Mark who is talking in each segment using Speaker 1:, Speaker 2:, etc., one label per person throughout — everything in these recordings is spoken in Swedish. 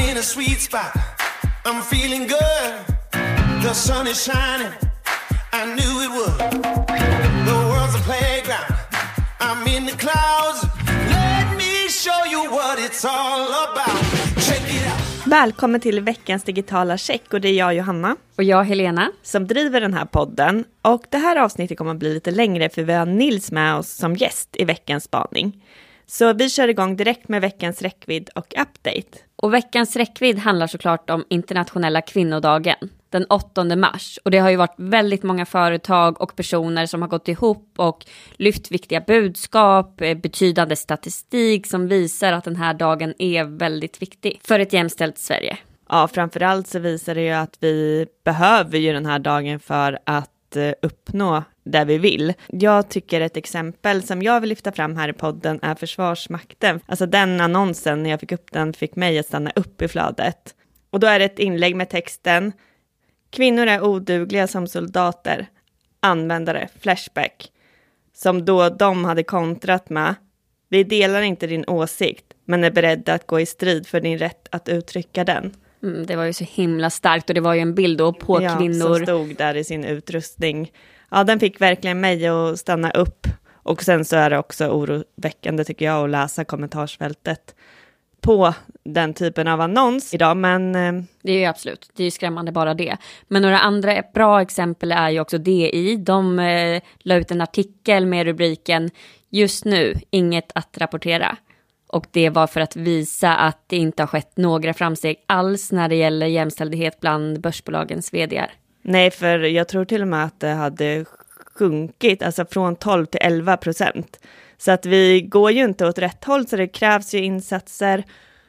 Speaker 1: in a sweet spot. I'm feeling good. The sun is shining. I knew it would. The world's a playground. I'm in the clouds. Let me show you what it's all about. Check it out.
Speaker 2: Välkommen till veckans digitala check, och det är jag, Johanna.
Speaker 3: Och jag, Helena.
Speaker 2: Som driver den här podden. Och det här avsnittet kommer att bli lite längre för vi har Nils med oss som gäst i veckans spaning. Så vi kör igång direkt med veckans räckvidd och update.
Speaker 3: Och veckans räckvidd handlar såklart om internationella kvinnodagen, den 8 mars. Och det har ju varit väldigt många företag och personer som har gått ihop och lyft viktiga budskap, betydande statistik som visar att den här dagen är väldigt viktig för ett jämställt Sverige.
Speaker 2: Ja, framförallt så visar det ju att vi behöver ju den här dagen för att uppnå det vi vill. Jag tycker ett exempel som jag vill lyfta fram här i podden är Försvarsmakten. Alltså den annonsen, när jag fick upp den, fick mig att stanna upp i flödet. Och då är det ett inlägg med texten: kvinnor är odugliga som soldater, användare, flashback. Som då de hade kontrat med: vi delar inte din åsikt, men är beredda att gå i strid för din rätt att uttrycka den.
Speaker 3: Det var ju så himla starkt, och det var ju en bild då på kvinnor
Speaker 2: som stod där i sin utrustning. Ja, den fick verkligen mig att stanna upp. Och sen så är det också oroväckande, tycker jag, att läsa kommentarsfältet på den typen av annons idag. Men
Speaker 3: det är ju absolut, det är ju skrämmande bara det. Men några andra bra exempel är ju också DI. De la ut en artikel med rubriken "Just nu, inget att rapportera". Och det var för att visa att det inte har skett några framsteg alls när det gäller jämställdhet bland börsbolagens vd:ar.
Speaker 2: Nej, för jag tror till och med att det hade sjunkit, alltså från 12 till 11%. Så att vi går ju inte åt rätt håll, så det krävs ju insatser.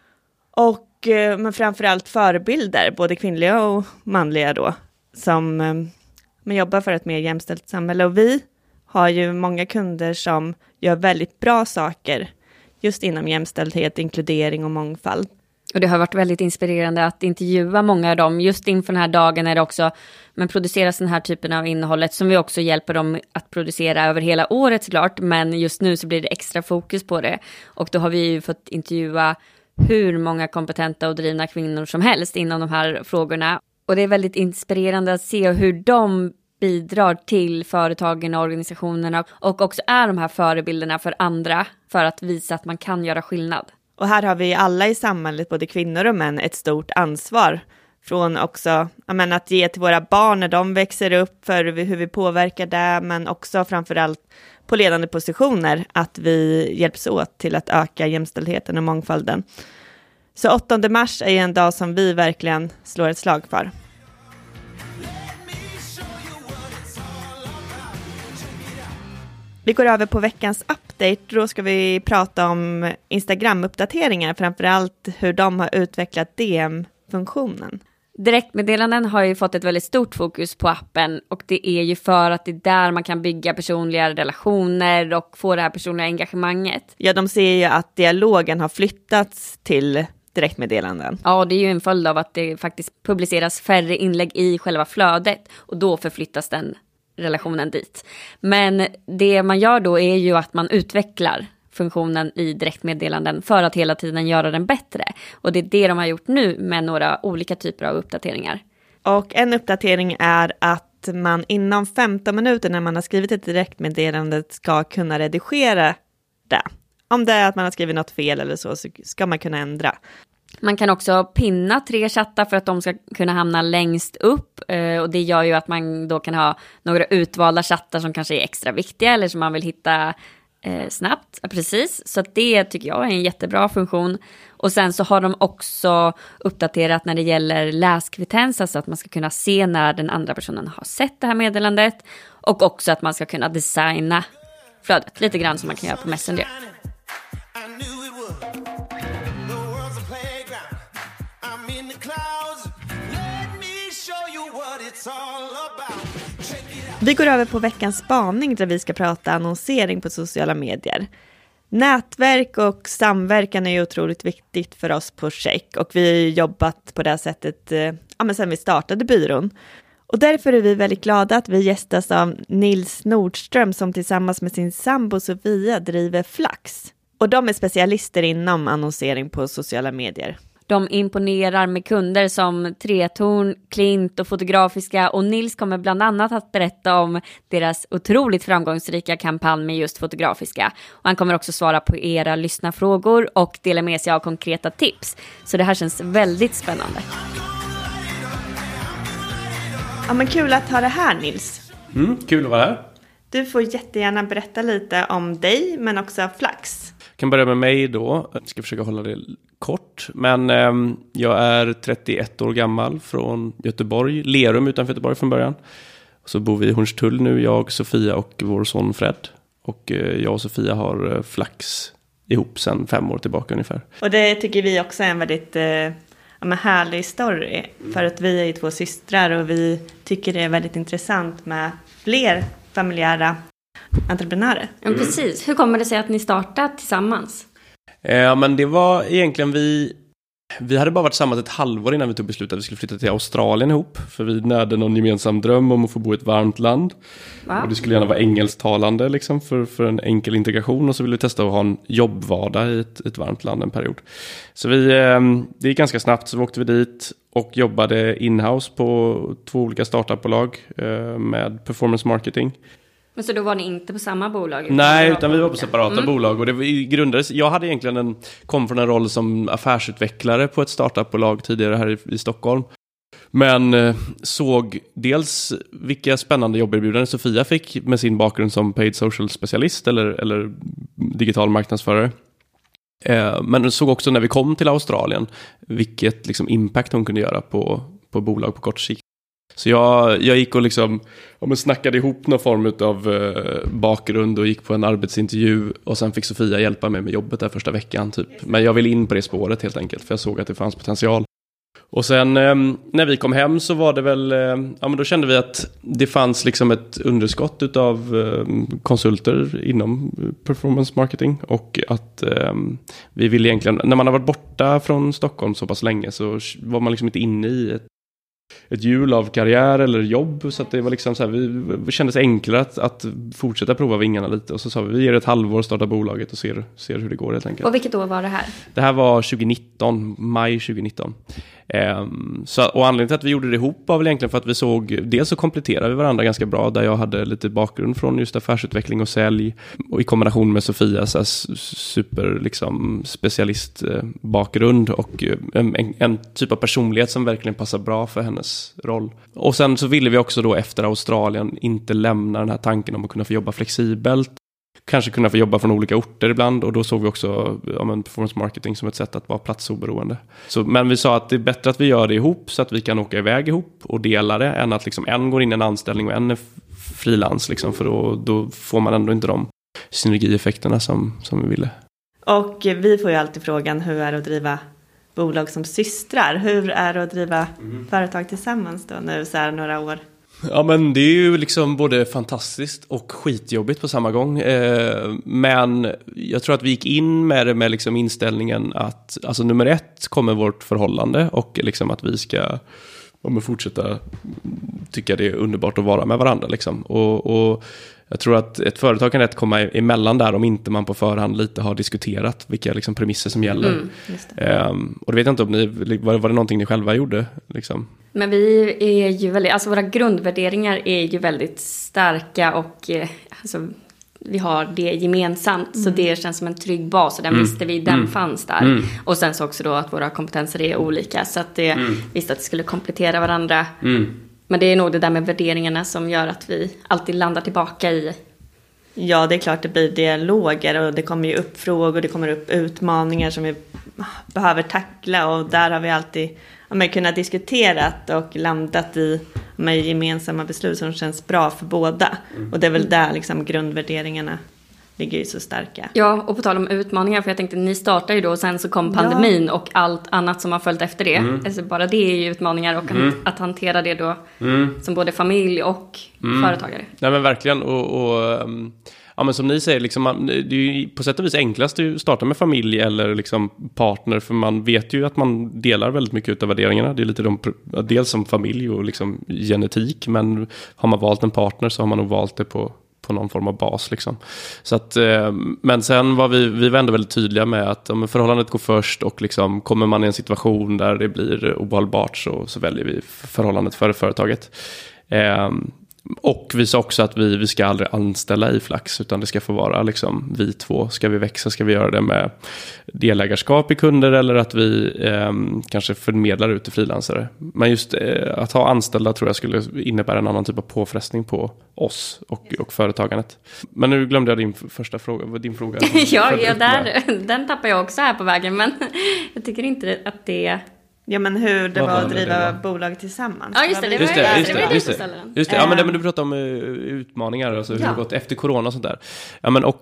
Speaker 2: Och men framförallt förebilder, både kvinnliga och manliga då, som man jobbar för ett mer jämställt samhälle. Och vi har ju många kunder som gör väldigt bra saker just inom jämställdhet, inkludering och mångfald.
Speaker 3: Och det har varit väldigt inspirerande att intervjua många av dem. Just inför den här dagen är det också, men produceras den här typen av innehållet som vi också hjälper dem att producera över hela året såklart. Men just nu så blir det extra fokus på det. Och då har vi ju fått intervjua hur många kompetenta och drivna kvinnor som helst inom de här frågorna. Och det är väldigt inspirerande att se hur de bidrar till företagen och organisationerna och också är de här förebilderna för andra för att visa att man kan göra skillnad.
Speaker 2: Och här har vi alla i samhället, både kvinnor och män, ett stort ansvar från också att ge till våra barn när de växer upp, för hur vi påverkar det, men också framförallt på ledande positioner, att vi hjälps åt till att öka jämställdheten och mångfalden. Så 8 mars är en dag som vi verkligen slår ett slag för. Vi går över på veckans update. Då ska vi prata om Instagram-uppdateringar, framförallt hur de har utvecklat DM-funktionen.
Speaker 3: Direktmeddelanden har ju fått ett väldigt stort fokus på appen, och det är ju för att det är där man kan bygga personliga relationer och få det här personliga engagemanget.
Speaker 2: Ja, de ser ju att dialogen har flyttats till direktmeddelanden.
Speaker 3: Ja, det är ju en följd av att det faktiskt publiceras färre inlägg i själva flödet, och då förflyttas den relationen dit. Men det man gör då är ju att man utvecklar funktionen i direktmeddelanden för att hela tiden göra den bättre. Och det är det de har gjort nu med några olika typer av uppdateringar.
Speaker 2: Och en uppdatering är att man inom 15 minuter när man har skrivit ett direktmeddelande ska kunna redigera det. Om det är att man har skrivit något fel eller så ska man kunna ändra.
Speaker 3: Man kan också pinna 3 chattar för att de ska kunna hamna längst upp. Och det gör ju att man då kan ha några utvalda chattar som kanske är extra viktiga eller som man vill hitta snabbt. Precis, så att det tycker jag är en jättebra funktion. Och sen så har de också uppdaterat när det gäller läskvittens, alltså att man ska kunna se när den andra personen har sett det här meddelandet. Och också att man ska kunna designa flödet lite grann som man kan göra på Messenger.
Speaker 2: Vi går över på veckans spaning där vi ska prata annonsering på sociala medier. Nätverk och samverkan är ju otroligt viktigt för oss på Check, och vi har jobbat på det här sättet sedan vi startade byrån. Och därför är vi väldigt glada att vi gästas av Nils Nordström som tillsammans med sin sambo Sofia driver Flax. Och de är specialister inom annonsering på sociala medier.
Speaker 3: De imponerar med kunder som Tretorn, Klint och Fotografiska, och Nils kommer bland annat att berätta om deras otroligt framgångsrika kampanj med just Fotografiska. Och han kommer också svara på era lyssnarfrågor och dela med sig av konkreta tips. Så det här känns väldigt spännande.
Speaker 2: Ja, men kul att ha det här, Nils.
Speaker 4: Kul att vara här.
Speaker 2: Du får jättegärna berätta lite om dig, men också Flax.
Speaker 4: Jag kan börja med mig då. Jag ska försöka hålla det kort. Men jag är 31 år gammal från Göteborg. Lerum utanför Göteborg från början. Så bor vi i Hornstull nu, jag, Sofia och vår son Fred. Och jag och Sofia har Flax ihop sedan 5 år tillbaka ungefär.
Speaker 2: Och det tycker vi också är en väldigt härlig story. För att vi är ju 2 systrar och vi tycker det är väldigt intressant med fler familjära entreprenörer.
Speaker 3: Ja, precis. Hur kommer det sig att ni startat tillsammans?
Speaker 4: Men det var egentligen vi hade bara varit tillsammans ett halvår innan vi tog beslutet att vi skulle flytta till Australien ihop. För vi hade någon gemensam dröm om att få bo i ett varmt land. Wow. Och det skulle gärna vara engelsktalande liksom, för en enkel integration. Och så ville vi testa att ha en jobbvardag i ett varmt land en period. Så det gick ganska snabbt, så vi åkte vi dit och jobbade inhouse på 2 olika startupbolag med performance marketing.
Speaker 3: Men så då var ni inte på samma bolag?
Speaker 4: Nej, utan vi var på separata bolag. Och det grundades, jag hade egentligen kom från en roll som affärsutvecklare på ett startupbolag tidigare här i Stockholm. Men såg dels vilka spännande jobberbjudanden Sofia fick med sin bakgrund som paid social specialist eller digital marknadsförare. Men såg också när vi kom till Australien vilket liksom impact hon kunde göra på bolag på kort sikt. Så jag gick och liksom snackade ihop någon form av bakgrund och gick på en arbetsintervju och sen fick Sofia hjälpa mig med jobbet där första veckan typ. Men jag ville in på det spåret helt enkelt för jag såg att det fanns potential. Och sen när vi kom hem så var det väl, men då kände vi att det fanns liksom ett underskott utav konsulter inom performance marketing och att vi ville egentligen, när man har varit borta från Stockholm så pass länge så var man liksom inte inne i ett hjul av karriär eller jobb, så att det var liksom så här, vi kändes enklare att fortsätta prova vingarna lite och så sa vi ger det ett halvår, starta bolaget och ser hur det går helt enkelt.
Speaker 3: Och vilket år var det här? Det
Speaker 4: här var 2019, maj 2019. Och anledningen till att vi gjorde det ihop var väl egentligen för att vi såg, dels så kompletterade vi varandra ganska bra där jag hade lite bakgrund från just affärsutveckling och sälj och i kombination med Sofias super liksom specialist bakgrund och en typ av personlighet som verkligen passar bra för hennes roll. Och sen så ville vi också då efter Australien inte lämna den här tanken om att kunna få jobba flexibelt. Kanske kunna få jobba från olika orter ibland och då såg vi också performance marketing som ett sätt att vara platsoberoende. Men vi sa att det är bättre att vi gör det ihop så att vi kan åka iväg ihop och dela det än att liksom en går in i en anställning och en är frilans liksom, för då får man ändå inte de synergieffekterna som vi ville.
Speaker 2: Och vi får ju alltid frågan, hur är det att driva bolag som systrar? Hur är det att driva företag tillsammans då nu så här några år?
Speaker 4: Ja, men det är ju liksom både fantastiskt och skitjobbigt på samma gång. Men jag tror att vi gick in med det med liksom inställningen att alltså nummer 1 kommer vårt förhållande och liksom att vi ska fortsätta tycka det är underbart att vara med varandra liksom. Och jag tror att ett företag kan rätt komma emellan där om inte man på förhand lite har diskuterat vilka liksom premisser som gäller. Och det vet jag inte om var det någonting ni själva gjorde liksom?
Speaker 3: Men vi är ju väldigt, alltså våra grundvärderingar är ju väldigt starka och alltså, vi har det gemensamt så det känns som en trygg bas och den visste vi, den fanns där. Och sen så också då att våra kompetenser är olika så att det visste att det skulle komplettera varandra. Men det är nog det där med värderingarna som gör att vi alltid landar tillbaka i.
Speaker 2: Ja, det är klart det blir dialoger och det kommer ju upp frågor, det kommer upp utmaningar som vi behöver tackla och där har vi alltid kunnat diskutera och landat i gemensamma beslut som känns bra för båda. Och det är väl där liksom grundvärderingarna ligger ju så starka. Ja, och på tal om utmaningar, för jag tänkte ni startade ju då och sen så kom pandemin och allt annat som har följt efter det. Alltså bara det är ju utmaningar och att hantera det då som både familj och företagare. Nej men verkligen
Speaker 4: ja, men som ni säger, liksom, det är ju på sätt och vis enklast att starta med familj eller liksom partner, för man vet ju att man delar väldigt mycket av värderingarna. Det är lite dels som familj och liksom genetik, men har man valt en partner så har man nog valt det på på någon form av bas liksom. Så att, men sen var vi var ändå väldigt tydliga med att om förhållandet går först och liksom, kommer man i en situation där det blir ohållbart så väljer vi förhållandet före företaget. Och vi sa också att vi ska aldrig anställa i Flax, utan det ska få vara liksom, vi två. Ska vi växa, ska vi göra det med delägarskap i kunder eller att vi kanske förmedlar ut till frilansare. Men just att ha anställda tror jag skulle innebära en annan typ av påfrestning på oss och företagandet. Men nu glömde jag din första fråga. Din fråga.
Speaker 3: Den tappar jag också här på vägen, men jag tycker inte att det...
Speaker 2: Ja, men hur det var att driva bolag tillsammans.
Speaker 3: Ja, just det.
Speaker 4: Just det. Ja, men du pratar om utmaningar, alltså hur det har gått efter corona och sånt där. Ja, men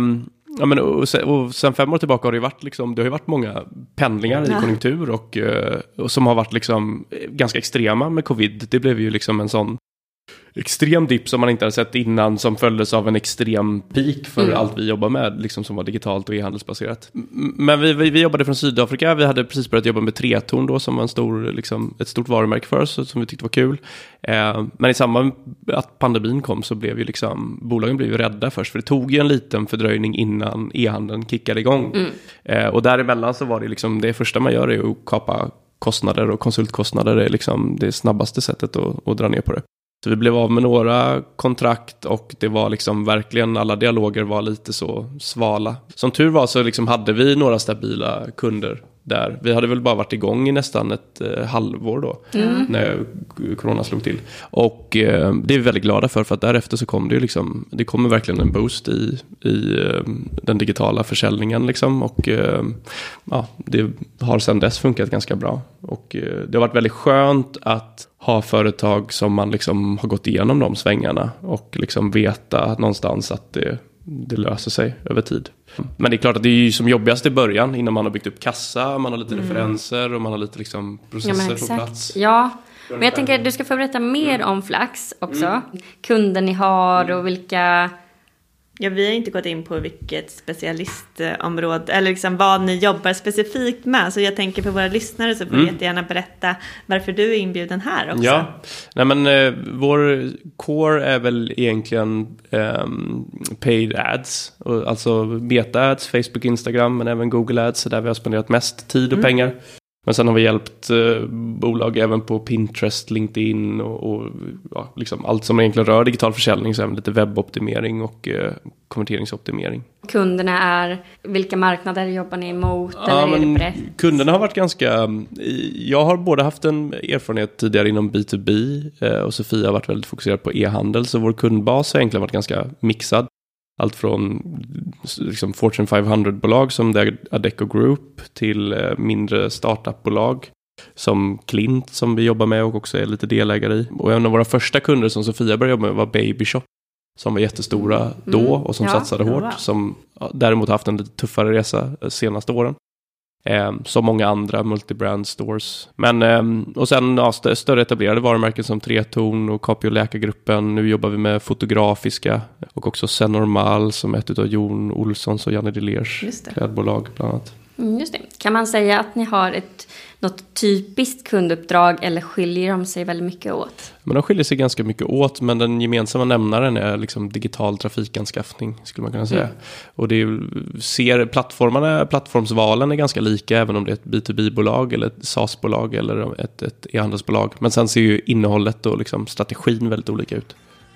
Speaker 4: och sen 5 år tillbaka har det varit liksom, det har ju varit många pendlingar i konjunktur och som har varit liksom ganska extrema med covid. Det blev ju liksom en sån extrem dipp som man inte hade sett innan, som följdes av en extrem peak för allt vi jobbar med, liksom, som var digitalt och e-handelsbaserat. Men vi jobbade från Sydafrika. Vi hade precis börjat jobba med Tretorn då, som var en stor, liksom, ett stort varumärke för oss, som vi tyckte var kul. Men i samband med att pandemin kom så blev ju liksom, bolagen blev ju rädda först, för det tog ju en liten fördröjning innan e-handeln kickade igång. Och däremellan så var det liksom, det första man gör är att kapa kostnader, och konsultkostnader är liksom det snabbaste sättet att dra ner på det. Så vi blev av med några kontrakt och det var liksom verkligen, alla dialoger var lite så svala. Som tur var så liksom hade vi några stabila kunder där. Vi hade väl bara varit igång i nästan ett halvår då när corona slog till. Och det är vi väldigt glada för att därefter så kom det ju liksom, det kommer verkligen en boost i den digitala försäljningen liksom. Och det har sedan dess funkat ganska bra. Och det har varit väldigt skönt att ha företag som man liksom har gått igenom de svängarna och liksom veta någonstans att det löser sig över tid. Men det är klart att det är ju som jobbigast i början, innan man har byggt upp kassa, man har lite referenser och man har lite liksom processer på plats.
Speaker 3: Ja, men jag tänker att du ska få berätta mer om Flax också. Kunder ni har och vilka...
Speaker 2: Ja, vi har inte gått in på vilket specialistområde eller liksom vad ni jobbar specifikt med. Så jag tänker för våra lyssnare så får du jättegärna berätta varför du är inbjuden här också.
Speaker 4: Ja, nej men vår core är väl egentligen paid ads. Alltså meta-ads, Facebook, Instagram, men även Google ads. Där vi har spenderat mest tid och pengar. Men sen har vi hjälpt bolag även på Pinterest, LinkedIn och liksom allt som egentligen rör digital försäljning, så även lite webboptimering och konverteringsoptimering.
Speaker 3: Kunderna är, vilka marknader jobbar ni emot? Eller är det brett?
Speaker 4: Kunderna har varit ganska, jag har både haft en erfarenhet tidigare inom B2B och Sofia har varit väldigt fokuserad på e-handel, så vår kundbas har egentligen varit ganska mixad. Allt från liksom Fortune 500-bolag som The Adecco Group till mindre startupbolag som Klint som vi jobbar med och också är lite delägare i. Och en av våra första kunder som Sofia började jobba med var Babyshop, som var jättestora då och som satsade hårt. Som däremot haft en lite tuffare resa de senaste åren. Som många andra multibrand stores. Men, och sen större etablerade varumärken som Tretorn och Capio Läkargruppen. Nu jobbar vi med Fotografiska och också Senormal som är ett av Jon Olssons och Janne Delers klädbolag bland annat.
Speaker 3: Just det. Kan man säga att ni har något typiskt kunduppdrag eller skiljer de sig väldigt mycket åt?
Speaker 4: Men de skiljer sig ganska mycket åt, men den gemensamma nämnaren är liksom digital trafikanskaffning, skulle man kunna säga. Och det plattformsvalen är ganska lika, även om det är ett B2B-bolag eller ett SaaS-bolag eller ett e-handelsbolag. Men sen ser ju innehållet och liksom strategin väldigt olika ut.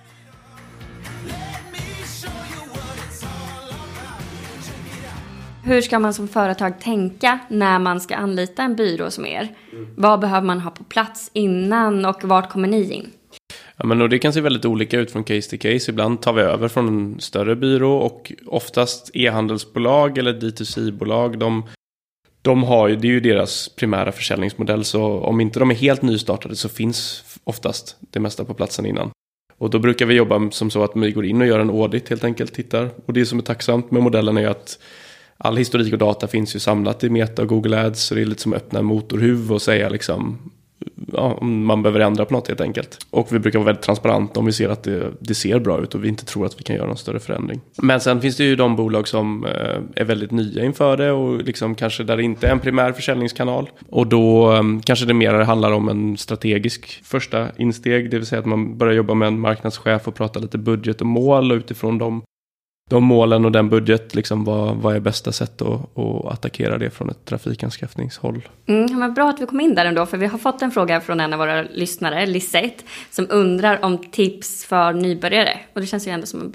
Speaker 3: Hur ska man som företag tänka när man ska anlita en byrå som er? Vad behöver man ha på plats innan och vart kommer ni in?
Speaker 4: Ja, men det kan se väldigt olika ut från case till case. Ibland tar vi över från en större byrå och oftast e-handelsbolag eller D2C-bolag. De har ju, det är ju deras primära försäljningsmodell, så om inte de är helt nystartade så finns oftast det mesta på platsen innan. Och då brukar vi jobba som så att vi går in och gör en audit helt enkelt, tittar. Och det som är tacksamt med modellen är att all historik och data finns ju samlat i Meta och Google Ads, så det är lite som att öppna en motorhuv och säga liksom, om man behöver ändra på något helt enkelt. Och vi brukar vara väldigt transparenta om vi ser att det ser bra ut och vi inte tror att vi kan göra någon större förändring. Men sen finns det ju de bolag som är väldigt nya inför det och liksom kanske där det inte är en primär försäljningskanal. Och då kanske det mer handlar om en strategisk första insteg, det vill säga att man börjar jobba med en marknadschef och prata lite budget och mål, och utifrån de målen och den budget, liksom, vad är bästa sätt att attackera det från ett trafikanskaffningshåll?
Speaker 3: Men bra att vi kom in där ändå, för vi har fått en fråga från en av våra lyssnare, Lisette, som undrar om tips för nybörjare. Och det känns ju ändå som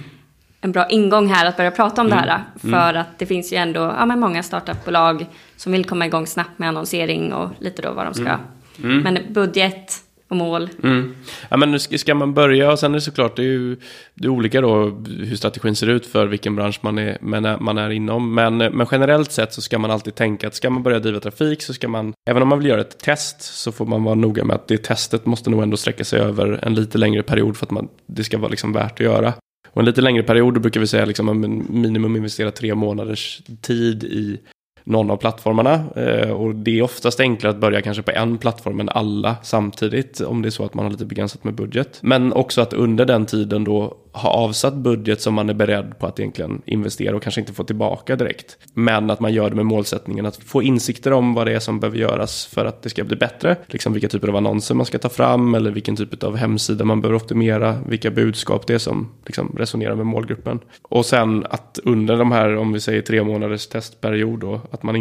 Speaker 3: en bra ingång här att börja prata om det här. För att det finns ju ändå många startupbolag som vill komma igång snabbt med annonsering och lite då vad de ska. Men budget och mål. Ja, men nu ska man börja, och sen är det såklart det är olika då hur strategin ser ut för vilken bransch man är inom. Men generellt sett så ska man alltid tänka att ska man börja driva trafik så ska man, även om man vill göra ett test, så får man vara noga med att det testet måste nog ändå sträcka sig över en lite längre period för att det ska vara liksom värt att göra. Och en lite längre period, då brukar vi säga liksom minimum investera 3 månaders tid i någon av plattformarna, och det är oftast enklare att börja kanske på en plattform än alla samtidigt om det är så att man har lite begränsat med budget. Men också att under den tiden då ha avsatt budget som man är beredd på att egentligen investera och kanske inte få tillbaka direkt. Men att man gör det med målsättningen att få insikter om vad det är som behöver göras för att det ska bli bättre. Liksom vilka typer av annonser man ska ta fram, eller vilken typ av hemsida man behöver optimera, vilka budskap det är som liksom resonerar med målgruppen. Och sen att under de här, om vi säger 3 månaders testperiod då, att man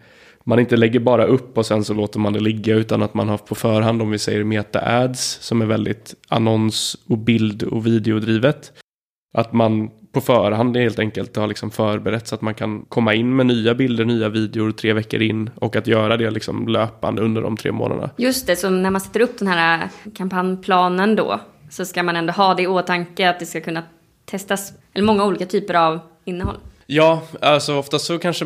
Speaker 3: inte lägger bara upp och sen så låter man det ligga, utan att man har på förhand, om vi säger meta-ads som är väldigt annons- och bild- och videodrivet, att man på förhand helt enkelt har liksom förberett så att man kan komma in med nya bilder, nya videor 3 veckor in, och att göra det liksom löpande under de 3 månaderna. Just det, så när man sätter upp den här kampanjplanen då, så ska man ändå ha det i åtanke att det ska kunna testas, eller många olika typer av innehåll. Ja, alltså ofta så kanske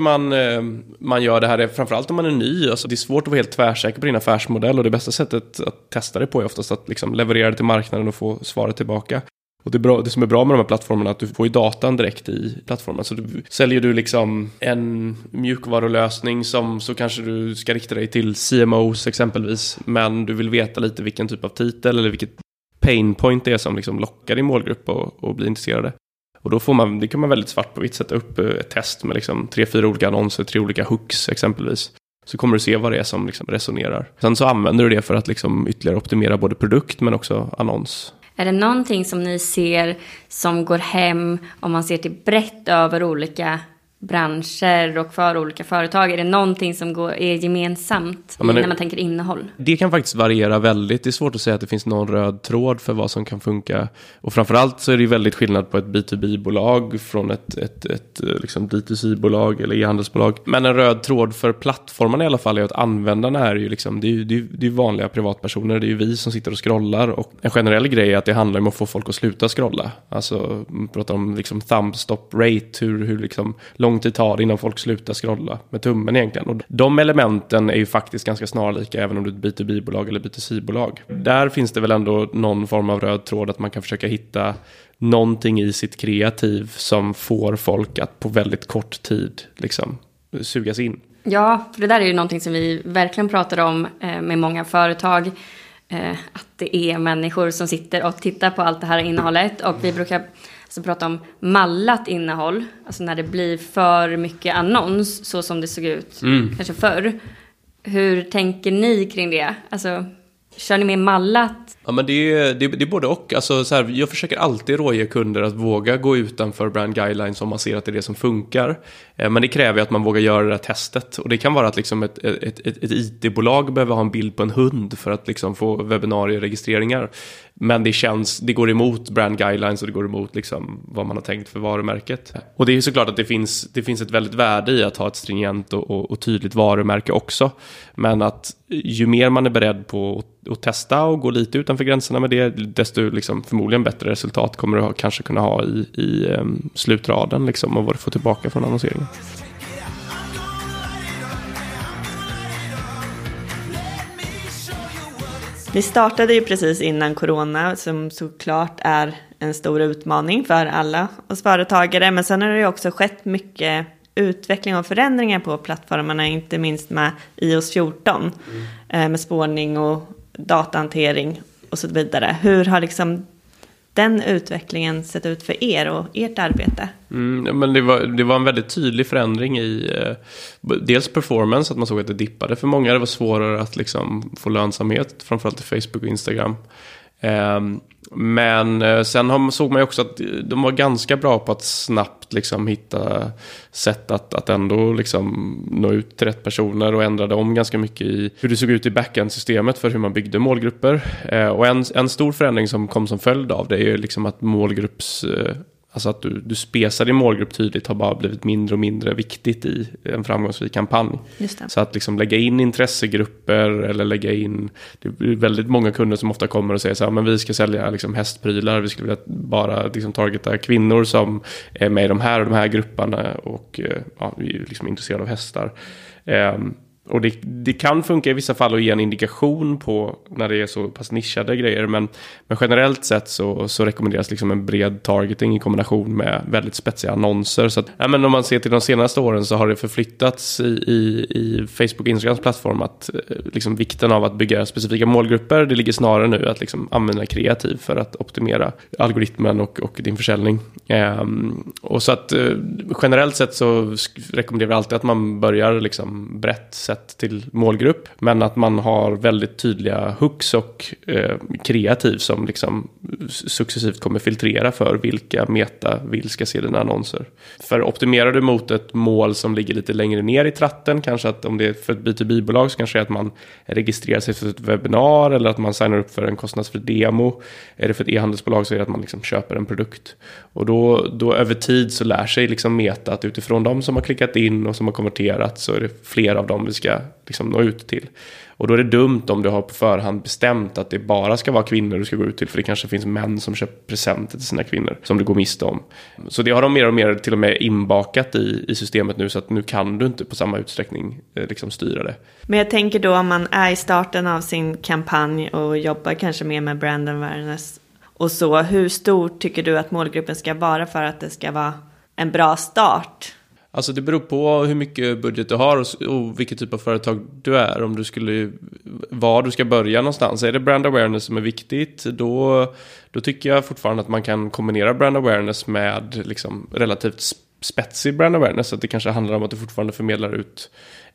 Speaker 3: man gör det här, framförallt om man är ny. Alltså det är svårt att vara helt tvärsäker på din affärsmodell, och det bästa sättet att testa det på är oftast att liksom leverera det till marknaden och få svaret tillbaka. Och det som är bra med de här plattformarna är att du får ju datan direkt i plattformen. Så säljer du liksom en mjukvarulösning så kanske du ska rikta dig till CMOs exempelvis, men du vill veta lite vilken typ av titel eller vilket pain point det är som liksom lockar din målgrupp och blir intresserade. Och då det kan man väldigt svart på vitt sätta upp ett test med liksom 3-4 olika annonser, 3 olika hooks exempelvis. Så kommer du se vad det är som liksom resonerar. Sen så använder du det för att liksom ytterligare optimera både produkt men också annons. Är det någonting som ni ser som går hem om man ser till brett över olika branscher och för olika företag? Är det någonting som är gemensamt när man tänker innehåll? Det kan faktiskt variera väldigt. Det är svårt att säga att det finns någon röd tråd för vad som kan funka. Och framförallt så är det ju väldigt skillnad på ett B2B-bolag från ett liksom D2C-bolag eller e-handelsbolag. Men en röd tråd för plattformarna i alla fall är att användarna är ju liksom, det är vanliga privatpersoner. Det är ju vi som sitter och scrollar. Och en generell grej är att det handlar om att få folk att sluta scrolla. Alltså, man pratar om liksom thumb stop rate, hur liksom lång tid tar det innan folk slutar scrolla med tummen egentligen. Och de elementen är ju faktiskt ganska snarlika även om du är ett B2B-bolag eller B2C-bolag. Där finns det väl ändå någon form av röd tråd att man kan försöka hitta någonting i sitt kreativ som får folk att på väldigt kort tid liksom sugas in. Ja, för det där är ju någonting som vi verkligen pratar om med många företag. Att det är människor som sitter och tittar på allt det här innehållet, och vi brukar prata om mallat innehåll, alltså när det blir för mycket annons så som det såg ut kanske förr. Hur tänker ni kring det? Alltså, kör ni med mallat? Ja, men det är både och. Alltså, så här, jag försöker alltid rådge kunder att våga gå utanför brand guidelines om man ser att det är det som funkar. Men det kräver att man vågar göra det här testet. Och det kan vara att liksom ett IT-bolag behöver ha en bild på en hund för att liksom få webbinarieregistreringar. Men det går emot brand guidelines och det går emot liksom vad man har tänkt för varumärket. Och det är såklart att det finns ett väldigt värde i att ha ett stringent och tydligt varumärke också. Men att ju mer man är beredd på att testa och gå lite utanför gränserna med det, desto liksom förmodligen bättre resultat kommer du kanske kunna ha i slutraden liksom, och vad du får tillbaka från annonseringen.
Speaker 2: Vi startade ju precis innan corona, som såklart är en stor utmaning för alla oss företagare. Men sen har det ju också skett mycket utveckling och förändringar på plattformarna, inte minst med iOS 14 med spårning och datahantering och så vidare. Hur har liksom den utvecklingen sett ut för er och ert arbete?
Speaker 4: Men det var en väldigt tydlig förändring i dels performance, att man såg att det dippade för många. Det var svårare att liksom få lönsamhet, framförallt i Facebook och Instagram. Men sen såg man ju också att de var ganska bra på att snabbt liksom hitta sätt att ändå liksom nå ut till rätt personer, och ändrade om ganska mycket i hur det såg ut i backend-systemet för hur man byggde målgrupper. Och en stor förändring som kom som följd av det är ju liksom att alltså att du spesar din målgrupp tydligt har bara blivit mindre och mindre viktigt i en framgångsrik kampanj.
Speaker 2: Just det.
Speaker 4: Så att liksom lägga in intressegrupper eller lägga in, det är väldigt många kunder som ofta kommer och säger så här, men vi ska sälja liksom hästprylar, vi skulle vilja bara liksom targeta kvinnor som är med i de här grupperna och vi är liksom intresserade av hästar. Och det kan funka i vissa fall att ge en indikation på när det är så pass nischade grejer, men generellt sett så rekommenderas liksom en bred targeting i kombination med väldigt spetsiga annonser. Så att, men om man ser till de senaste åren så har det förflyttats i Facebook och Instagrams plattform att liksom vikten av att bygga specifika målgrupper, det ligger snarare nu att liksom använda kreativ för att optimera algoritmen och din försäljning. Och så att generellt sett så rekommenderar vi alltid att man börjar liksom brett sett till målgrupp, men att man har väldigt tydliga hooks och kreativ som liksom successivt kommer filtrera för vilka meta ska se dina annonser. För optimerar du mot ett mål som ligger lite längre ner i tratten, kanske att om det är för ett B2B-bolag så kanske det är att man registrerar sig för ett webbinar eller att man signar upp för en kostnadsfri demo. Är det för ett e-handelsbolag så är det att man liksom köper en produkt. Och då över tid så lär sig liksom meta att utifrån de som har klickat in och som har konverterat så är det fler av dem vi ska liksom nå ut till. Och då är det dumt om du har på förhand bestämt att det bara ska vara kvinnor du ska gå ut till, för det kanske finns män som köper presenter till sina kvinnor som du går miste om. Så det har de mer och mer till och med inbakat i systemet nu, så att nu kan du inte på samma utsträckning liksom styra det.
Speaker 2: Men jag tänker då om man är i starten av sin kampanj och jobbar kanske mer med brand awareness och så, hur stor tycker du att målgruppen ska vara för att det ska vara en bra start?
Speaker 4: Alltså det beror på hur mycket budget du har och vilket typ av företag du är. Om du var du ska börja någonstans. Är det brand awareness som är viktigt, då tycker jag fortfarande att man kan kombinera brand awareness med liksom relativt spetsig brand awareness. Så att det kanske handlar om att du fortfarande förmedlar ut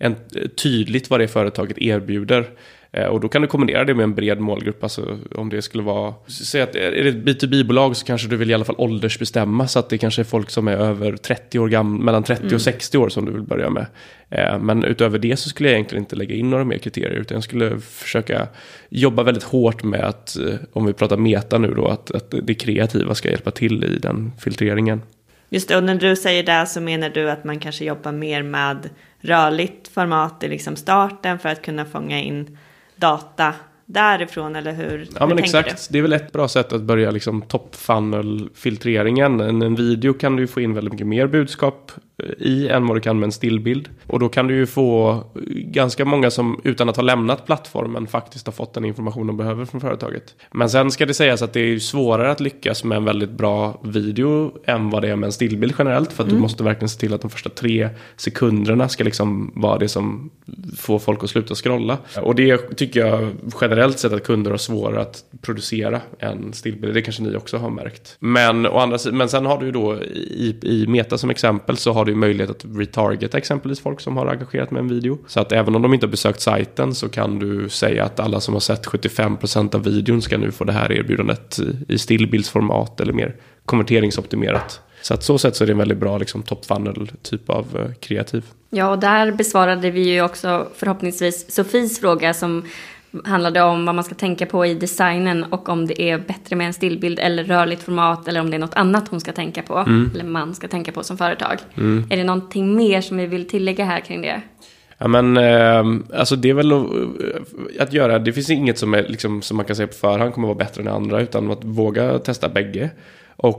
Speaker 4: tydligt vad det företaget erbjuder. Och då kan du kombinera det med en bred målgrupp. Alltså om det skulle vara, säg att är det ett B2B-bolag så kanske du vill i alla fall åldersbestämma, så att det kanske är folk som är över 30 år gamla, mellan 30 och 60 år som du vill börja med. Men utöver det så skulle jag egentligen inte lägga in några mer kriterier, utan jag skulle försöka jobba väldigt hårt med att, om vi pratar meta nu då, att det kreativa ska hjälpa till i den filtreringen.
Speaker 2: Just det, och när du säger det så menar du att man kanske jobbar mer med rörligt format i liksom starten för att kunna fånga in data därifrån, eller hur?
Speaker 4: Ja, men exakt. Det är väl ett bra sätt att börja liksom top-funnel-filtreringen. En video kan du få in väldigt mycket mer budskap i än vad du kan med en stillbild. Och då kan du ju få ganska många som utan att ha lämnat plattformen faktiskt har fått den information de behöver från företaget. Men sen ska det sägas att det är svårare att lyckas med en väldigt bra video än vad det är med en stillbild generellt. För att du måste verkligen se till att de första 3 sekunderna ska liksom vara det som får folk att sluta scrolla. Och det tycker jag generellt sett att kunder har svårare att producera än stillbild. Det kanske ni också har märkt. Men sen har du ju då i Meta som exempel så har du möjlighet att retargeta exempelvis folk som har engagerat med en video. Så att även om de inte har besökt sajten så kan du säga att alla som har sett 75% av videon ska nu få det här erbjudandet i stillbildsformat eller mer konverteringsoptimerat. Så att så sätt så är det en väldigt bra liksom, top-funnel typ av kreativ.
Speaker 3: Ja, och där besvarade vi ju också förhoppningsvis Sofies fråga som handlade om vad man ska tänka på i designen och om det är bättre med en stillbild eller rörligt format eller om det är något annat hon ska tänka på eller man ska tänka på som företag. Är det någonting mer som vi vill tillägga här kring det?
Speaker 4: Ja, men alltså det är väl att göra, det finns inget som är liksom, som man kan säga på förhand kommer vara bättre än andra, utan att våga testa bägge och att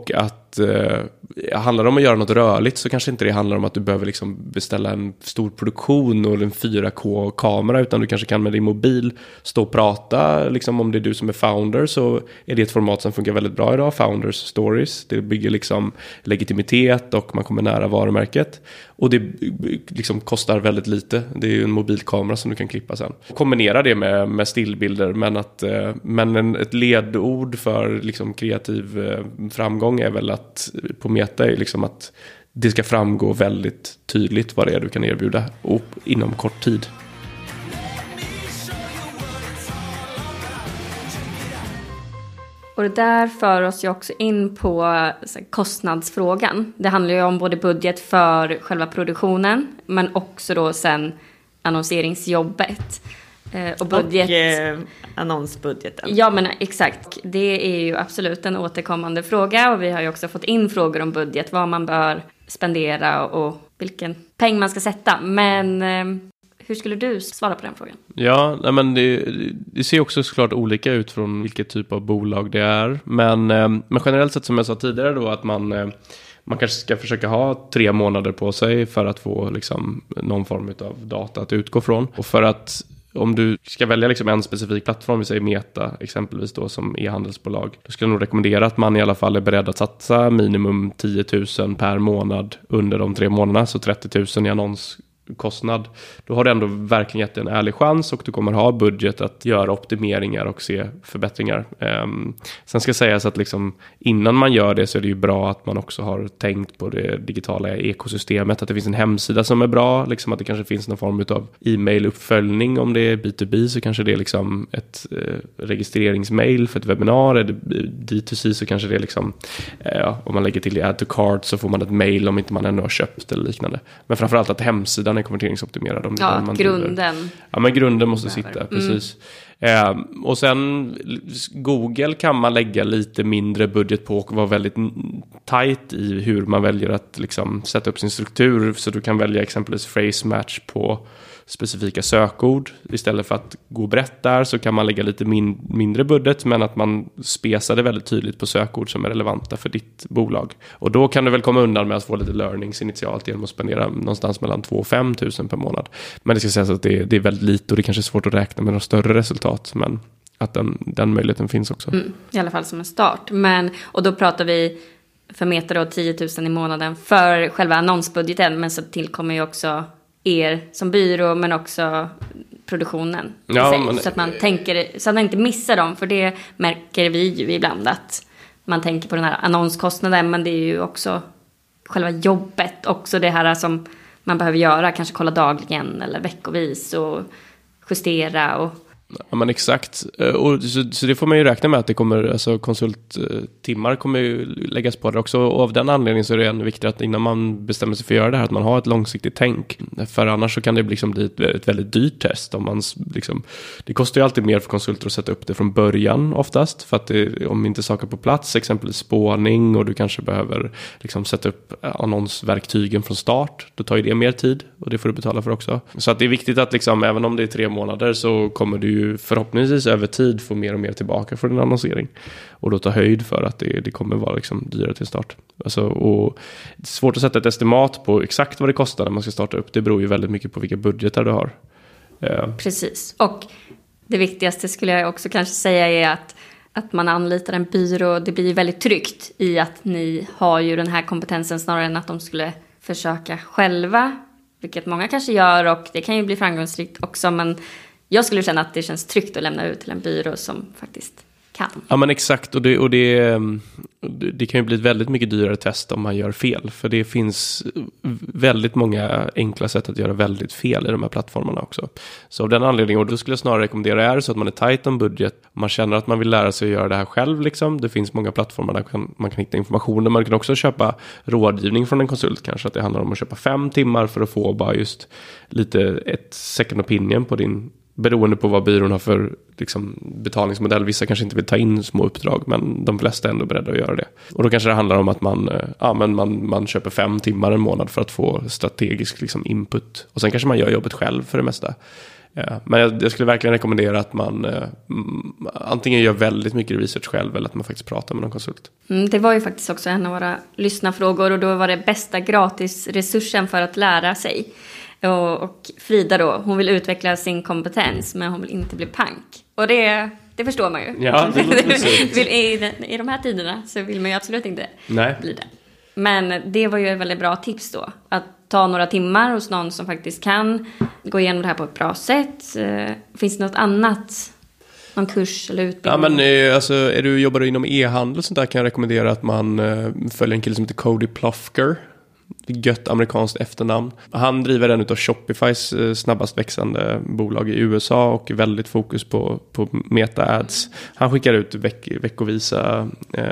Speaker 4: att handlar det om att göra något rörligt så kanske inte det handlar om att du behöver liksom beställa en stor produktion och en 4K-kamera, utan du kanske kan med din mobil stå och prata. Liksom om det är du som är founder så är det ett format som funkar väldigt bra idag, Founders Stories. Det bygger liksom legitimitet och man kommer nära varumärket. Och det liksom kostar väldigt lite. Det är ju en mobilkamera som du kan klippa sen. Kombinera det med stillbilder, men ett ledord för liksom kreativ framgång är väl att på Meta är liksom att det ska framgå väldigt tydligt vad det är du kan erbjuda och inom kort tid.
Speaker 3: Och det där för oss ju också in på kostnadsfrågan. Det handlar ju om både budget för själva produktionen men också då sen annonseringsjobbet. Och budget.
Speaker 2: Och annonsbudgeten.
Speaker 3: Ja men exakt. Det är ju absolut en återkommande fråga och vi har ju också fått in frågor om budget. Vad man bör spendera och vilken peng man ska sätta. Men hur skulle du svara på den frågan?
Speaker 4: Ja, men det ser också såklart olika ut från vilket typ av bolag det är. Men generellt sett som jag sa tidigare då att man kanske ska försöka ha 3 månader på sig för att få liksom någon form av data att utgå från. Och för att om du ska välja liksom en specifik plattform, vi säger Meta exempelvis då som e-handelsbolag, då skulle jag nog rekommendera att man i alla fall är beredd att satsa minimum 10 000 per månad under de 3 månaderna, så 30 000 i annonskostnad. Då har du ändå verkligen gett en ärlig chans och du kommer ha budget att göra optimeringar och se förbättringar. Sen ska sägas att liksom, innan man gör det så är det ju bra att man också har tänkt på det digitala ekosystemet, att det finns en hemsida som är bra, liksom att det kanske finns någon form av e-mail-uppföljning. Om det är B2B så kanske det är liksom ett registreringsmail för ett webbinar. Är det D2C så kanske det är liksom, om man lägger till i add to cart så får man ett mail om inte man ännu har köpt eller liknande. Men framförallt att hemsidan är konverteringsoptimerad. Om
Speaker 3: ja,
Speaker 4: man
Speaker 3: grunden.
Speaker 4: Ja, men grunden måste sitta, precis. Och sen Google kan man lägga lite mindre budget på och vara väldigt tight i hur man väljer att liksom sätta upp sin struktur. Så du kan välja exempelvis phrase match på specifika sökord. Istället för att gå brett där så kan man lägga lite mindre budget, men att man spesar det väldigt tydligt på sökord som är relevanta för ditt bolag. Och då kan du väl komma undan med att få lite learnings initialt genom att spendera någonstans mellan 2 000 och 5 000 per månad. Men det ska sägas att det är väldigt lite och det kanske är svårt att räkna med några större resultat, men att den möjligheten finns också.
Speaker 3: I alla fall som en start. Och då pratar vi för Meta då 10 000 i månaden för själva annonsbudgeten, men så tillkommer ju också er som byrå men också produktionen. Ja, så att man tänker, så att man inte missar dem, för det märker vi ju ibland att man tänker på den här annonskostnaden, men det är ju också själva jobbet, också det här som man behöver göra, kanske kolla dagligen eller veckovis och justera och
Speaker 4: ja, men exakt. Och så det får man ju räkna med att det kommer, alltså konsulttimmar kommer ju läggas på det också. Och av den anledningen så är det ännu viktigt att innan man bestämmer sig för att göra det här, att man har ett långsiktigt tänk. För annars så kan det liksom bli ett väldigt dyrt test. Om man liksom, det kostar ju alltid mer för konsulter att sätta upp det från början oftast. För att om inte saker på plats, exempelvis spåning, och du kanske behöver liksom sätta upp annonsverktygen från start, då tar ju det mer tid och det får du betala för också. Så att det är viktigt att liksom, även om det är 3 månader så kommer du förhoppningsvis över tid få mer och mer tillbaka för din annonsering, och då ta höjd för att det kommer vara liksom dyrare till start. Alltså, och det är svårt att sätta ett estimat på exakt vad det kostar när man ska starta upp. Det beror ju väldigt mycket på vilka budgetar du har.
Speaker 3: Precis. Och det viktigaste skulle jag också kanske säga är att man anlitar en byrå. Det blir ju väldigt tryggt i att ni har ju den här kompetensen snarare än att de skulle försöka själva, vilket många kanske gör, och det kan ju bli framgångsrikt också, men jag skulle känna att det känns tryggt att lämna ut till en byrå som faktiskt kan. Ja,
Speaker 4: men exakt. Och det kan ju bli ett väldigt mycket dyrare test om man gör fel. För det finns väldigt många enkla sätt att göra väldigt fel i de här plattformarna också. Så av den anledningen, och då skulle jag snarare rekommendera är så att man är tight om budget. Man känner att man vill lära sig att göra det här själv. Liksom. Det finns många plattformar där man kan hitta information. Man kan också köpa rådgivning från en konsult. Kanske att det handlar om att köpa 5 timmar för att få bara just lite ett second opinion på din, beroende på vad byrån har för liksom, betalningsmodell. Vissa kanske inte vill ta in små uppdrag, men de flesta är ändå beredda att göra det. Och då kanske det handlar om att man köper 5 timmar en månad för att få strategisk liksom, input. Och sen kanske man gör jobbet själv för det mesta. Men jag skulle verkligen rekommendera att man antingen gör väldigt mycket research själv eller att man faktiskt pratar med någon konsult.
Speaker 3: Det var ju faktiskt också en av våra lyssnarfrågor och då var det bästa gratisresursen för att lära sig. Och Frida då, hon vill utveckla sin kompetens men hon vill inte bli pank. Och det förstår man ju.
Speaker 4: Ja,
Speaker 3: I de här tiderna så vill man ju absolut inte bli det. Men det var ju ett väldigt bra tips då. Att ta några timmar hos någon som faktiskt kan gå igenom det här på ett bra sätt. Finns det något annat? Någon kurs eller utbildning?
Speaker 4: Ja, men alltså, jobbar du inom e-handel och sånt där kan jag rekommendera att man följer en kille som heter Cody Plofker. Gött amerikanskt efternamn. Han driver en av Shopifys snabbast växande bolag i USA och väldigt fokus på meta-ads. Han skickar ut veckovisa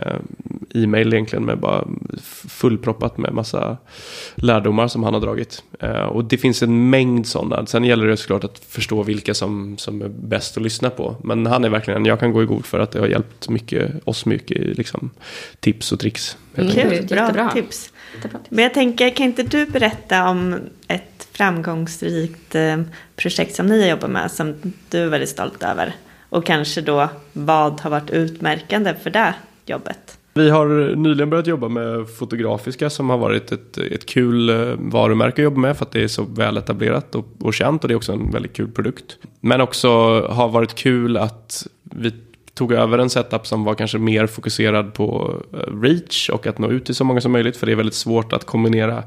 Speaker 4: e-mail egentligen med bara fullproppat med massa lärdomar som han har dragit. Och det finns en mängd sådana. Sen gäller det såklart att förstå vilka som är bäst att lyssna på. Men han är verkligen, jag kan gå i god för att det har hjälpt oss mycket i liksom, tips och tricks.
Speaker 2: Bra tips. Men jag tänker, kan inte du berätta om ett framgångsrikt projekt som ni jobbar med som du är väldigt stolt över? Och kanske då vad har varit utmärkande för det jobbet?
Speaker 4: Vi har nyligen börjat jobba med Fotografiska som har varit ett kul varumärke att jobba med för att det är så väl etablerat och känt och det är också en väldigt kul produkt. Men också har varit kul att vi tog över en setup som var kanske mer fokuserad på reach och att nå ut till så många som möjligt för det är väldigt svårt att kombinera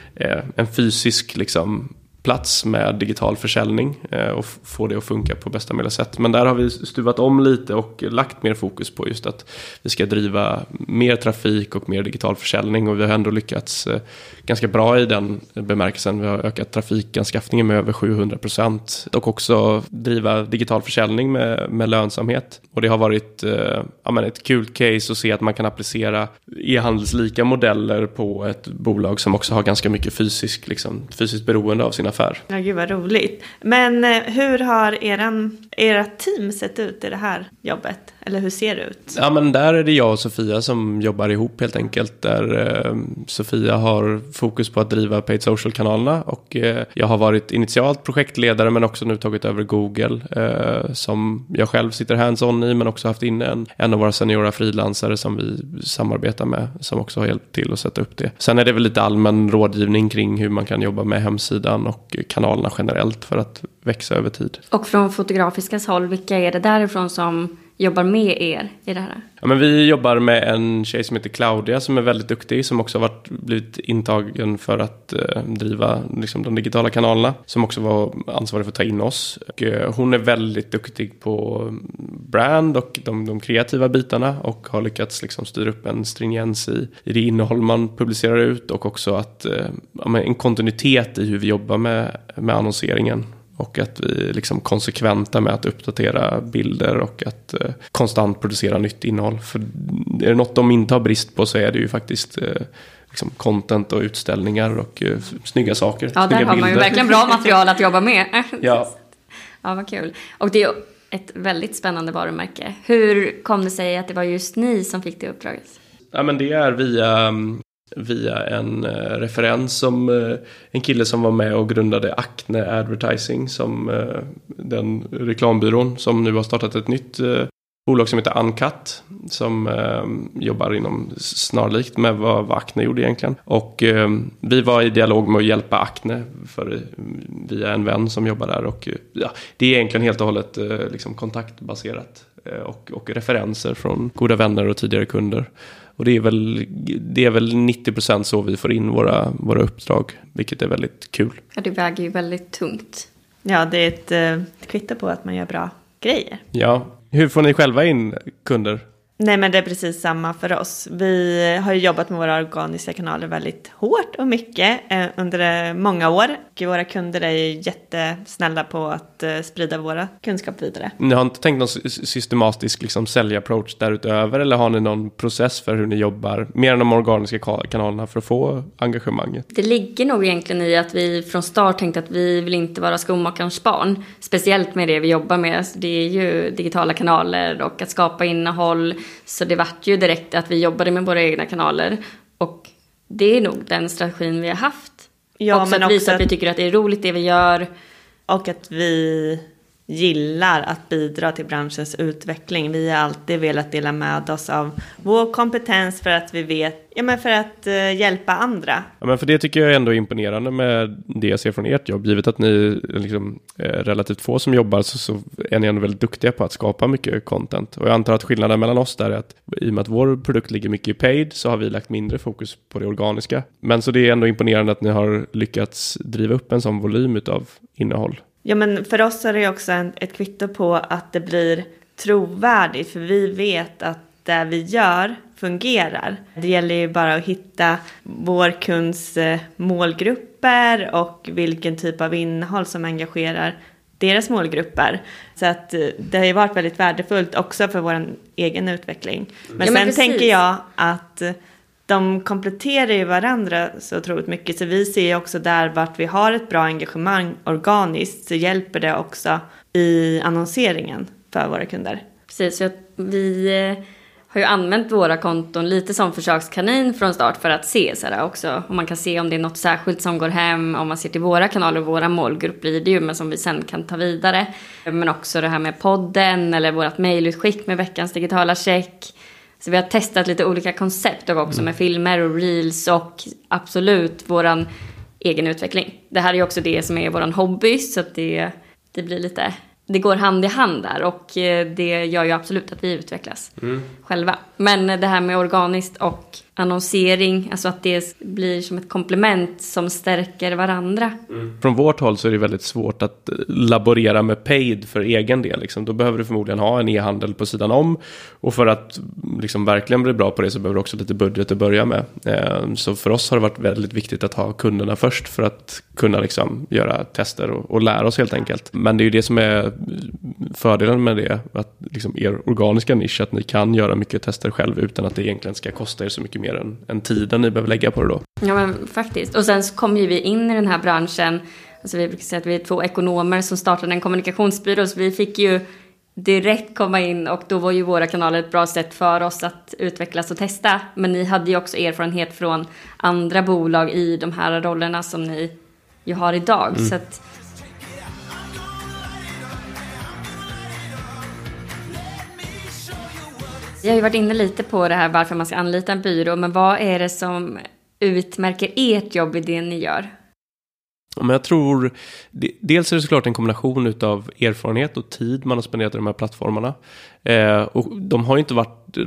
Speaker 4: en fysisk liksom plats med digital försäljning och få det att funka på bästa möjliga sätt. Men där har vi stuvat om lite och lagt mer fokus på just att vi ska driva mer trafik och mer digital försäljning och vi har ändå lyckats ganska bra i den bemärkelsen. Vi har ökat trafikanskaffningen med över 700% och också driva digital försäljning med lönsamhet. Och det har varit ett kul case att se att man kan applicera e-handelslika modeller på ett bolag som också har ganska mycket fysiskt beroende av sin affär.
Speaker 2: Ja, gud vad roligt. Men hur har era team sett ut i det här jobbet? Eller hur ser det ut?
Speaker 4: Ja, men där är det jag och Sofia som jobbar ihop helt enkelt. Där Sofia har fokus på att driva paid social-kanalerna och jag har varit initialt projektledare men också nu tagit över Google som jag själv sitter hands-on i men också haft in en av våra seniora frilansare som vi samarbetar med som också har hjälpt till att sätta upp det. Sen är det väl lite allmän rådgivning kring hur man kan jobba med hemsidan och kanalerna generellt för att växa över tid.
Speaker 3: Och från Fotografiskas håll, vilka är det därifrån som jobbar med er i det här?
Speaker 4: Ja, men vi jobbar med en tjej som heter Claudia som är väldigt duktig som också har blivit intagen för att driva liksom, de digitala kanalerna som också var ansvarig för att ta in oss. Och, hon är väldigt duktig på brand och de kreativa bitarna och har lyckats liksom, styra upp en stringens i det innehåll man publicerar ut och också att en kontinuitet i hur vi jobbar med annonseringen. Och att vi liksom konsekventa med att uppdatera bilder och att konstant producera nytt innehåll. För är det något de inte har brist på så är det ju faktiskt liksom content och utställningar och snygga saker.
Speaker 3: Ja,
Speaker 4: snygga
Speaker 3: där har man ju
Speaker 4: bilder.
Speaker 3: verkligen bra material att jobba med.
Speaker 4: Ja.
Speaker 3: Ja, vad kul. Och det är ett väldigt spännande varumärke. Hur kom det sig att det var just ni som fick det uppdraget?
Speaker 4: Ja, men det är via en referens som en kille som var med och grundade Acne Advertising som den reklambyrån som nu har startat ett nytt bolag som heter Uncut som jobbar inom snarlikt med vad Acne gjorde egentligen. Och vi var i dialog med att hjälpa Acne via en vän som jobbar där och det är egentligen helt och hållet liksom kontaktbaserat och referenser från goda vänner och tidigare kunder. Och det är väl 90% så vi får in våra uppdrag, vilket är väldigt kul.
Speaker 3: Ja, det väger ju väldigt tungt.
Speaker 2: Ja, det är ett kvitto på att man gör bra grejer.
Speaker 4: Ja, hur får ni själva in kunder?
Speaker 2: Nej, men det är precis samma för oss. Vi har ju jobbat med våra organiska kanaler väldigt hårt och mycket under många år. Och våra kunder är ju jättesnälla på att sprida våra kunskap vidare.
Speaker 4: Ni har inte tänkt någon systematisk liksom, säljapproach därutöver? Eller har ni någon process för hur ni jobbar mer än de organiska kanalerna för att få engagemanget?
Speaker 3: Det ligger nog egentligen i att vi från start tänkte att vi vill inte vara skomakarens barn. Speciellt med det vi jobbar med. Det är ju digitala kanaler och att skapa innehåll. Så det vart ju direkt att vi jobbade med våra egna kanaler. Och det är nog den strategin vi har haft.
Speaker 2: Ja,
Speaker 3: också
Speaker 2: men
Speaker 3: att visa
Speaker 2: också
Speaker 3: att vi tycker att det är roligt det vi gör.
Speaker 2: Och att vi gillar att bidra till branschens utveckling. Vi har alltid velat dela med oss av vår kompetens för att vi vet, för att hjälpa andra.
Speaker 4: Ja, men för det tycker jag ändå är imponerande med det jag ser från ert jobb. Givet att ni liksom är relativt få som jobbar så är ni ändå väldigt duktiga på att skapa mycket content. Och jag antar att skillnaden mellan oss där är att i och med att vår produkt ligger mycket i paid så har vi lagt mindre fokus på det organiska. Men så det är ändå imponerande att ni har lyckats driva upp en sån volym av innehåll.
Speaker 2: Ja, men för oss är det också ett kvitto på att det blir trovärdigt. För vi vet att det vi gör fungerar. Det gäller ju bara att hitta vår kunds målgrupper och vilken typ av innehåll som engagerar deras målgrupper. Så att det har ju varit väldigt värdefullt också för vår egen utveckling. Men sen tänker jag att de kompletterar ju varandra så otroligt mycket. Så vi ser ju också där vart vi har ett bra engagemang organiskt så hjälper det också i annonseringen för våra kunder.
Speaker 3: Precis, så vi har ju använt våra konton lite som försökskanin från start för att se så här också. Om man kan se om det är något särskilt som går hem. Om man ser till våra kanaler och våra målgrupp blir det ju, men som vi sen kan ta vidare. Men också det här med podden eller vårt mejlutskick med veckans digitala check. Så vi har testat lite olika koncept och också med filmer och reels och absolut våran egen utveckling. Det här är ju också det som är våran hobby, så att det blir lite, det går hand i hand där och det gör ju absolut att vi utvecklas själva. Men det här med organiskt och annonsering, alltså att det blir som ett komplement som stärker varandra.
Speaker 4: Från vårt håll så är det väldigt svårt att laborera med paid för egen del. Liksom. Då behöver du förmodligen ha en e-handel på sidan om. Och för att liksom verkligen bli bra på det så behöver du också lite budget att börja med. Så för oss har det varit väldigt viktigt att ha kunderna först för att kunna liksom göra tester och lära oss helt enkelt. Men det är ju det som är fördelen med det, att liksom er organiska nisch, att ni kan göra mycket tester själv utan att det egentligen ska kosta er så mycket mer än tiden ni behöver lägga på det då.
Speaker 3: Ja, men faktiskt. Och sen så kom ju vi in i den här branschen. Alltså vi brukar säga att vi är 2 ekonomer som startade en kommunikationsbyrå. Så vi fick ju direkt komma in och då var ju våra kanaler ett bra sätt för oss att utvecklas och testa. Men ni hade ju också erfarenhet från andra bolag i de här rollerna som ni ju har idag. Så att jag har ju varit inne lite på det här varför man ska anlita en byrå. Men vad är det som utmärker ert jobb i det ni gör?
Speaker 4: Men jag tror, dels är det såklart en kombination utav erfarenhet och tid man har spenderat i de här plattformarna. Och de har ju inte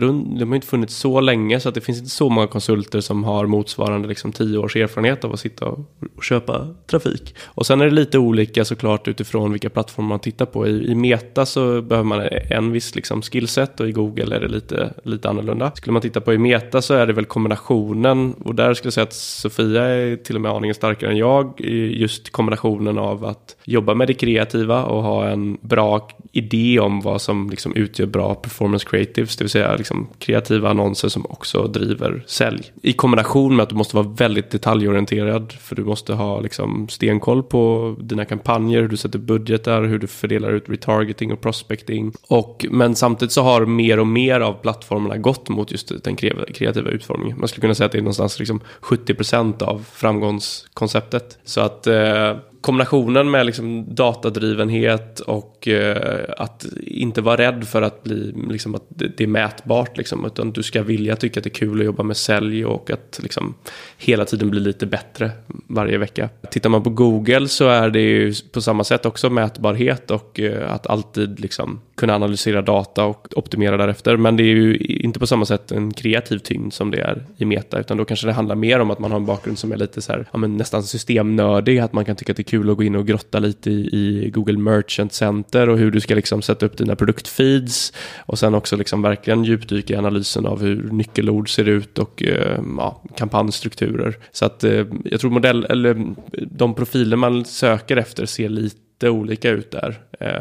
Speaker 4: funnits så länge så att det finns inte så många konsulter som har motsvarande liksom 10 års erfarenhet av att sitta och köpa trafik. Och sen är det lite olika såklart utifrån vilka plattformar man tittar på. I Meta så behöver man en viss liksom skillset och i Google är det lite annorlunda. Skulle man titta på i Meta så är det väl kombinationen, och där skulle jag säga att Sofia är till och med aningen starkare än jag, just kombinationen av att jobba med det kreativa och ha en bra idé om vad som liksom utgör bra performance creatives, det vill säga liksom kreativa annonser som också driver sälj. I kombination med att du måste vara väldigt detaljorienterad, för du måste ha liksom stenkoll på dina kampanjer, hur du sätter budgetar, hur du fördelar ut retargeting och prospecting. Men samtidigt så har mer och mer av plattformarna gått mot just den kreativa utformningen. Man skulle kunna säga att det är någonstans liksom 70% av framgångskonceptet. Så att kombinationen med liksom datadrivenhet och att inte vara rädd för att bli liksom att det är mätbart liksom, utan du ska vilja tycka att det är kul att jobba med sälj och att liksom hela tiden bli lite bättre varje vecka. Tittar man på Google så är det ju på samma sätt också mätbarhet och att alltid liksom kunna analysera data och optimera därefter, men det är ju inte på samma sätt en kreativ tyngd som det är i Meta, utan då kanske det handlar mer om att man har en bakgrund som är lite så här, ja, men nästan systemnördig, att man kan tycka att det är kul att gå in och grotta lite i Google Merchant Center och hur du ska liksom sätta upp dina produktfeeds, och sen också liksom verkligen djupdyka i analysen av hur nyckelord ser ut och kampanjstrukturer. Så att jag tror de profiler man söker efter ser lite olika ut där.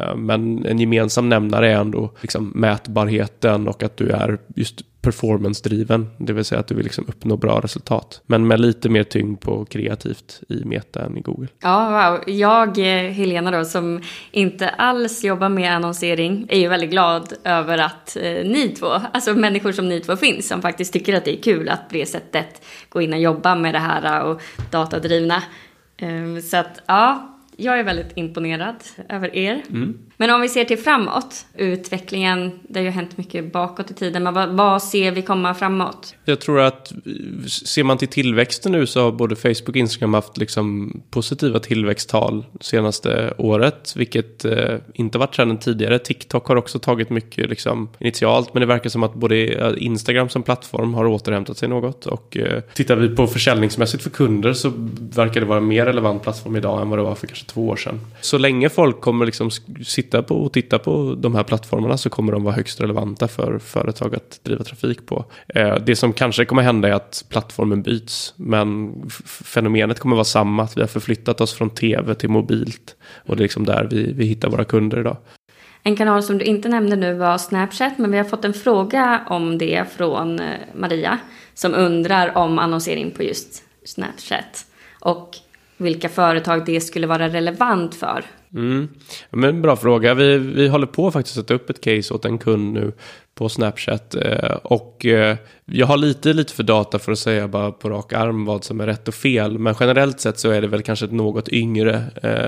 Speaker 4: Men en gemensam nämnare är ändå liksom mätbarheten och att du är just performance-driven, det vill säga att du vill liksom uppnå bra resultat. Men med lite mer tyngd på kreativt i Meta än i Google. Ja,
Speaker 3: wow. Jag, Helena då, som inte alls jobbar med annonsering, är ju väldigt glad över att ni två, alltså människor som ni två finns, som faktiskt tycker att det är kul att på det sättet gå in och jobba med det här och datadrivna. Så att, ja, Jag är väldigt imponerad över er. Men om vi ser till framåt, utvecklingen, det har ju hänt mycket bakåt i tiden. Men vad ser vi komma framåt?
Speaker 4: Jag tror att ser man till tillväxten nu så har både Facebook och Instagram haft liksom positiva tillväxttal senaste året. Vilket inte varit trenden tidigare. TikTok har också tagit mycket liksom initialt. Men det verkar som att både Instagram som plattform har återhämtat sig något. Och tittar vi på försäljningsmässigt för kunder så verkar det vara en mer relevant plattform idag än vad det var för kanske 2 år sedan. Så länge folk kommer liksom sitta på och titta på de här plattformarna så kommer de vara högst relevanta för företag att driva trafik på. Det som kanske kommer hända är att plattformen byts, men fenomenet kommer vara samma, att vi har förflyttat oss från tv till mobilt och det är liksom där vi hittar våra kunder idag.
Speaker 3: En kanal som du inte nämnde nu var Snapchat, men vi har fått en fråga om det från Maria som undrar om annonsering på just Snapchat och vilka företag det skulle vara relevant för.
Speaker 4: Men bra fråga. Vi håller på faktiskt att sätta upp ett case åt en kund nu på Snapchat och jag har lite för data för att säga bara på rak arm vad som är rätt och fel, men generellt sett så är det väl kanske ett något yngre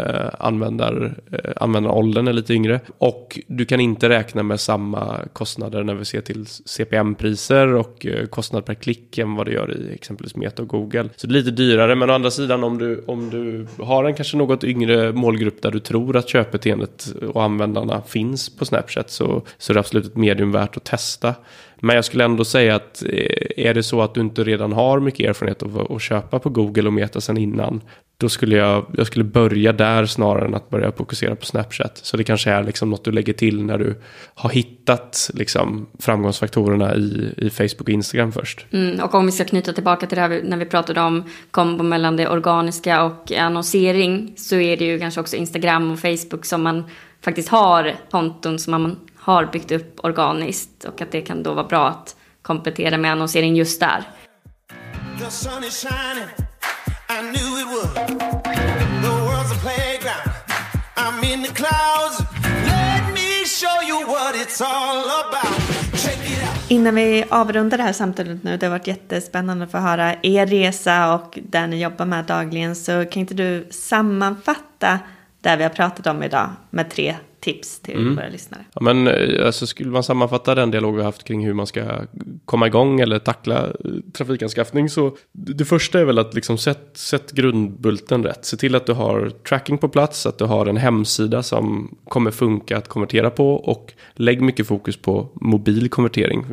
Speaker 4: användaråldern är lite yngre och du kan inte räkna med samma kostnader när vi ser till CPM-priser och kostnad per klick än vad det gör i exempelvis Meta och Google. Så det är lite dyrare, men å andra sidan om du har en kanske något yngre målgrupp där du tror att köpbeteendet och användarna finns på Snapchat så är det absolut ett medium värt att testa. Men jag skulle ändå säga att är det så att du inte redan har mycket erfarenhet av att köpa på Google och Meta sedan innan, då skulle jag skulle börja där snarare än att börja fokusera på Snapchat. Så det kanske är liksom något du lägger till när du har hittat liksom framgångsfaktorerna i Facebook och Instagram först.
Speaker 3: Och om vi ska knyta tillbaka till det här när vi pratade om kombo mellan det organiska och annonsering, så är det ju kanske också Instagram och Facebook som man faktiskt har konton som man har byggt upp organiskt och att det kan då vara bra att komplettera med annonsering just där.
Speaker 1: The sun is shining, I knew it would. The world's a playground, I'm in the clouds. Let me show you what it's all about. Check it out.
Speaker 2: Innan vi avrundar det här samtalet nu, det har varit jättespännande att få höra er resa och där ni jobbar med dagligen, så kan inte du sammanfatta det vi har pratat om idag med 3 tips till våra lyssnare?
Speaker 4: Ja, men alltså, skulle man sammanfatta den dialog vi har haft kring hur man ska komma igång eller tackla trafikanskaffning, så det första är väl att liksom sätt grundbulten rätt. Se till att du har tracking på plats, att du har en hemsida som kommer funka att konvertera på, och lägg mycket fokus på mobil konvertering.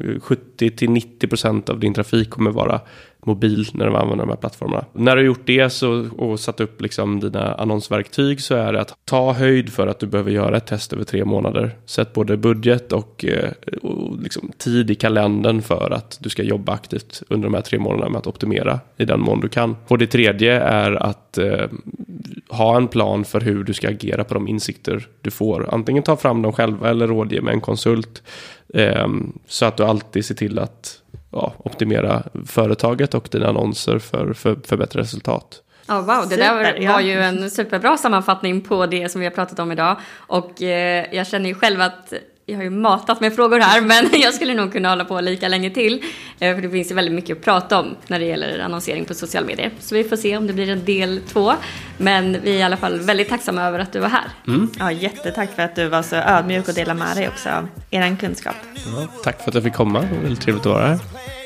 Speaker 4: 70-90% av din trafik kommer vara mobil när du använder de här plattformarna. När du har gjort det och satt upp liksom dina annonsverktyg, så är det att ta höjd för att du behöver göra ett test över 3 månader. Sätt både budget och liksom tid i kalendern för att du ska jobba aktivt under de här 3 månaderna med att optimera i den mån du kan. Och det tredje är att ha en plan för hur du ska agera på de insikter du får. Antingen ta fram dem själva eller rådge med en konsult, så att du alltid ser till att optimera företaget och dina annonser för bättre resultat.
Speaker 3: Oh, wow, det där var ju en superbra sammanfattning på det som vi har pratat om idag. Och jag känner ju själv att jag har ju matat med frågor här, men jag skulle nog kunna hålla på lika länge till. För det finns ju väldigt mycket att prata om när det gäller annonsering på sociala medier. Så vi får se om det blir en del 2. Men vi är i alla fall väldigt tacksamma över att du var här.
Speaker 2: Ja, jättetack för att du var så ödmjuk och delade med dig också av er kunskap.
Speaker 4: Ja, tack för att jag fick komma, det var väldigt trevligt att vara här.